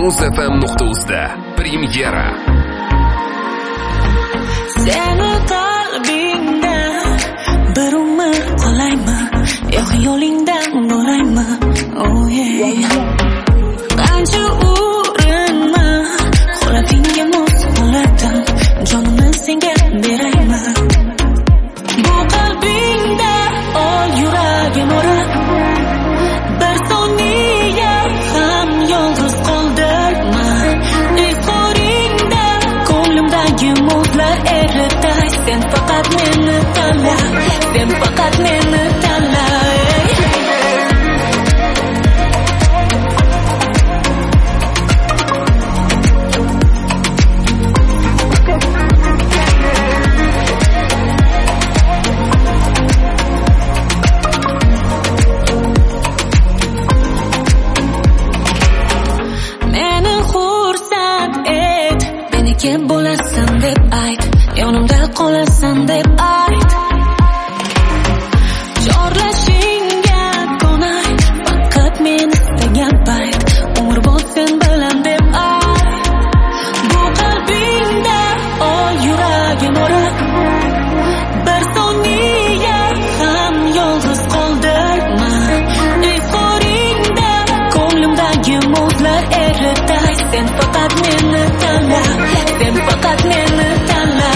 muzfm.uz'da premyera. Seni qalbingda bir umr qolaymi, yo'q yo'lingdan boraymi? Oh yeah. Qancha urinma, horatingga mos holatim, jonimni senga beraymi? Bu qalbingda ol yuragim o'rab, bir soniya ham yolg'iz qoldirma. Izhoringda ko'nglimdagi muzlar eritay, sen faqat meni tanla, sen faqat meni tanla. Kim bo'lasan deb ayt, yonimda qolasan deb ayt. Chorlashingga ko'nay, faqat men istagan payt, umr bo'l sen bilan deb ayt. Bu qalbingda ol yuragim o'rab, bir soniya ham yolg'iz qoldirma. Izhoringda ko'nglimdagi muzlar eritay, sen faqat meni tanla, sen faqat meni tanla.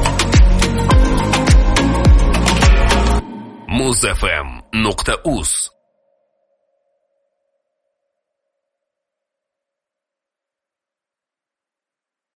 muzfm.uz